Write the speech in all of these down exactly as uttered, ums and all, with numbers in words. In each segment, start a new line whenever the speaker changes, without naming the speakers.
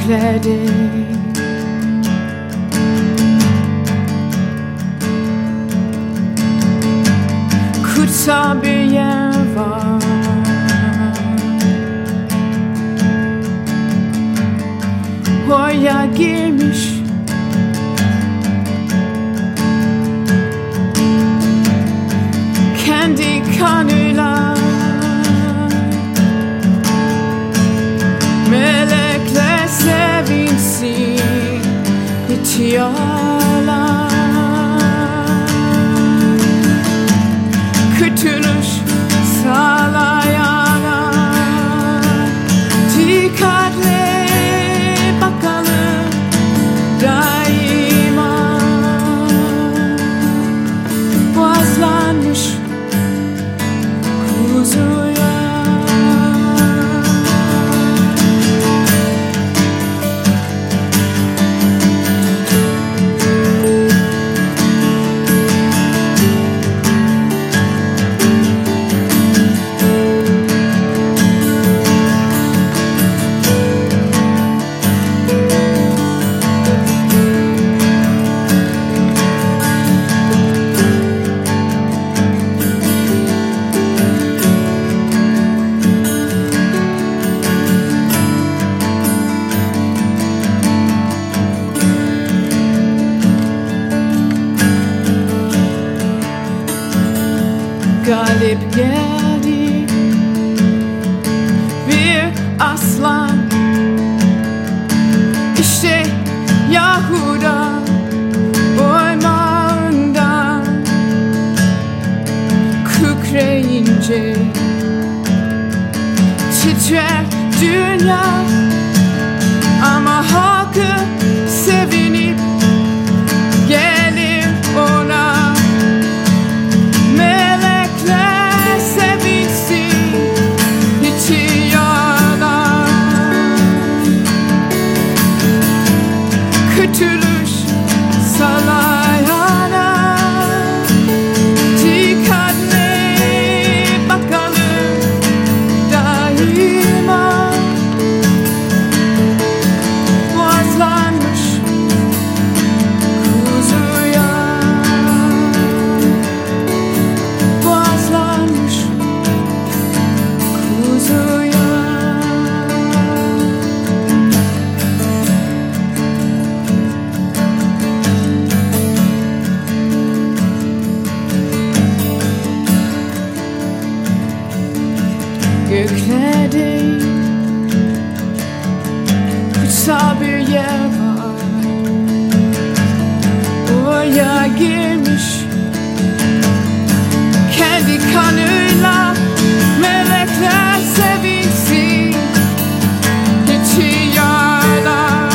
göklerde kutsal bir yer var. Oraya girmiş kendi kanıyla melekler sevinsin itiyorlar. Kurtuluş sağlayana dikkatle bakalım daima. Boğazlanmış kuzuya galip geldi bir aslan. İşte Yahuda ormanından kükreyince titrer dünya, ama halkı sevinip gelir ona. Kurtuluş sağlayana dikkatle bakalım daima. Boğazlanmış kuzuya, boğazlanmış kuzuya. Göklerde kutsal bir yer var. Oraya girmiş kendi kanıyla melekler sevinsin itiyorlar.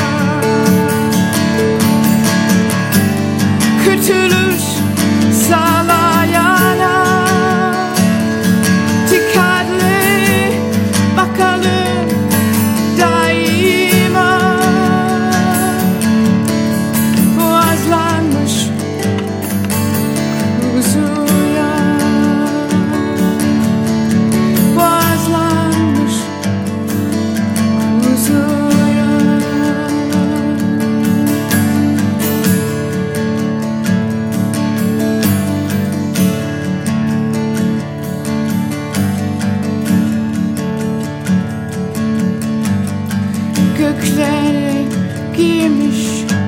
Kurtuluş sağlayana dikkatli bakalım daima. Boğazlanmış kuzuya, boğazlanmış kuzuya. Göklere girmiş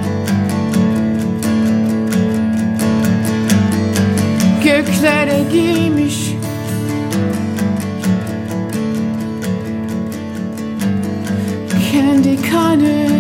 göklere girmiş kendi kanı